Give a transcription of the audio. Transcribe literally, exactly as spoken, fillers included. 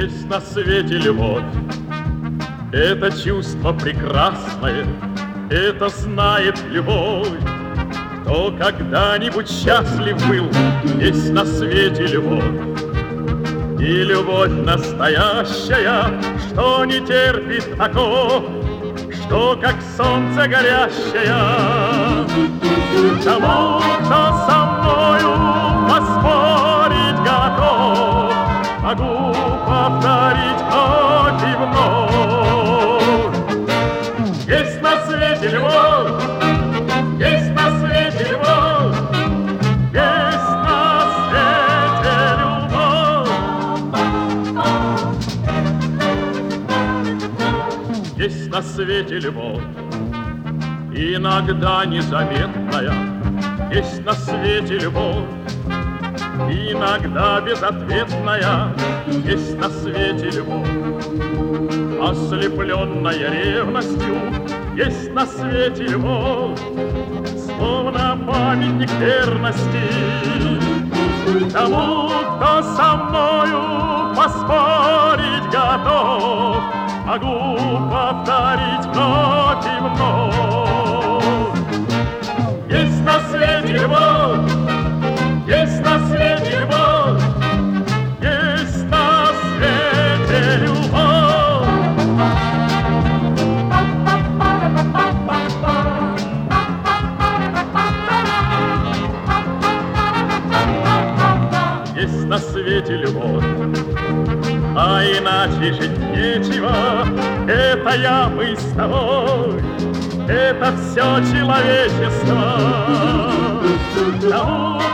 Есть на свете любовь, это чувство прекрасное, это знает любовь. Кто когда-нибудь счастлив был, есть на свете любовь. И любовь настоящая, что не терпит оков, что как солнце горящее. Тому, кто со мною поспорить готов, могу повторить вновь и вновь. Есть на свете любовь, есть на свете любовь, есть на свете любовь. Есть на свете любовь, иногда незаметная. Есть на свете любовь, иногда безответная. Есть на свете любовь, ослепленная ревностью. Есть на свете любовь, словно памятник верности. Тому, кто со мною поспорить готов, могу повторить вновь и вновь. Есть на свете любовь, есть на свете любовь, есть на свете любовь. Есть на свете любовь, а иначе жить нечего. Это я, мы с тобой, это все человечество. Тому,